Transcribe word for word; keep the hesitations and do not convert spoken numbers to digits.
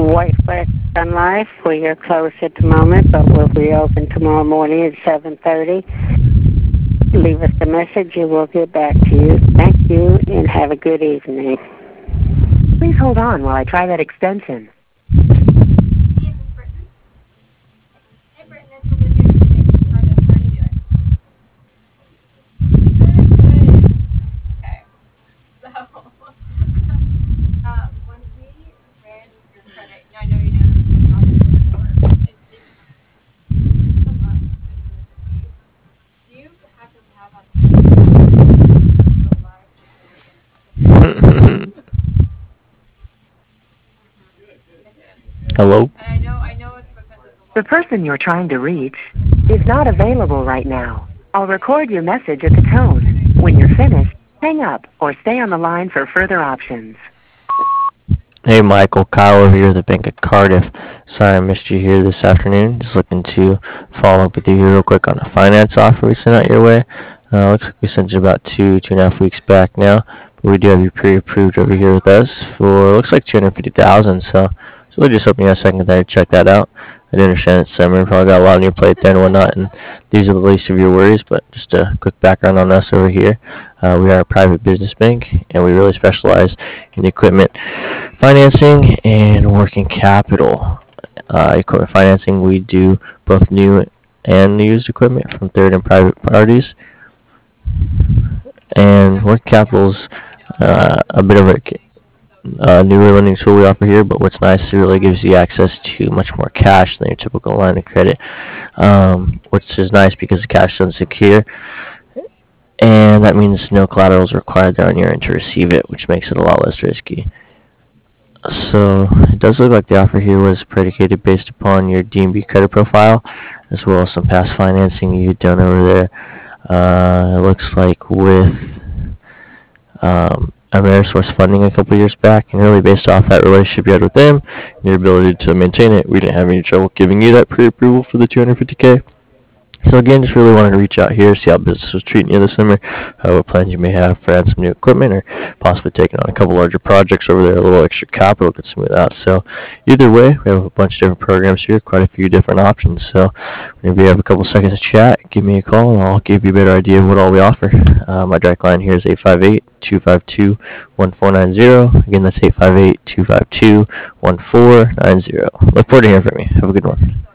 White West Sun Life. We are closed at the moment, but we'll be open tomorrow morning at seven thirty. Leave us a message and we'll get back to you. Thank you and have a good evening. Please hold on while I try that extension. Hello? The person you're trying to reach is not available right now. I'll record your message at the tone. When you're finished, hang up or stay on the line for further options. Hey Michael, Kyle over here at the Bank of Cardiff. Sorry I missed you here this afternoon. Just looking to follow up with you here real quick on a finance offer we sent out your way. Uh, looks like we sent it about two, two and a half weeks back now. But we do have you pre-approved over here with us for, looks like two hundred fifty thousand dollars. So, so we're just hoping you have a second there to check that out. I do understand it's summer, probably got a lot on your plate there and whatnot, and these are the least of your worries, but just a quick background on us over here. Uh, we are a private business bank, and we really specialize in equipment financing and working capital. Uh, equipment financing, we do both new and used equipment from third and private parties. And working capital's uh, a bit of a uh, newer lending tool we offer here, but what's nice is it really gives you access to much more cash than your typical line of credit, um, which is nice because the cash is unsecure, and that means no collateral is required there on your end to receive it, which makes it a lot less risky. So it does look like the offer here was predicated based upon your D and B credit profile, as well as some past financing you've done over there. Uh, it looks like with um, Amerisource funding a couple years back, and really based off that relationship you had with them and your ability to maintain it, we didn't have any trouble giving you that pre-approval for the two hundred fifty K. So again, just really wanted to reach out here, see how business was treating you this summer, uh, what plans you may have for adding some new equipment, or possibly taking on a couple larger projects over there. A little extra capital could smooth out. So either way, we have a bunch of different programs here, quite a few different options. So whenever you have a couple seconds to chat, give me a call, and I'll give you a better idea of what all we offer. Uh, my direct line here is eight five eight, two five two, one four nine zero. Again, that's eight five eight, two five two, one four nine zero. Look forward to hearing from you. Have a good one.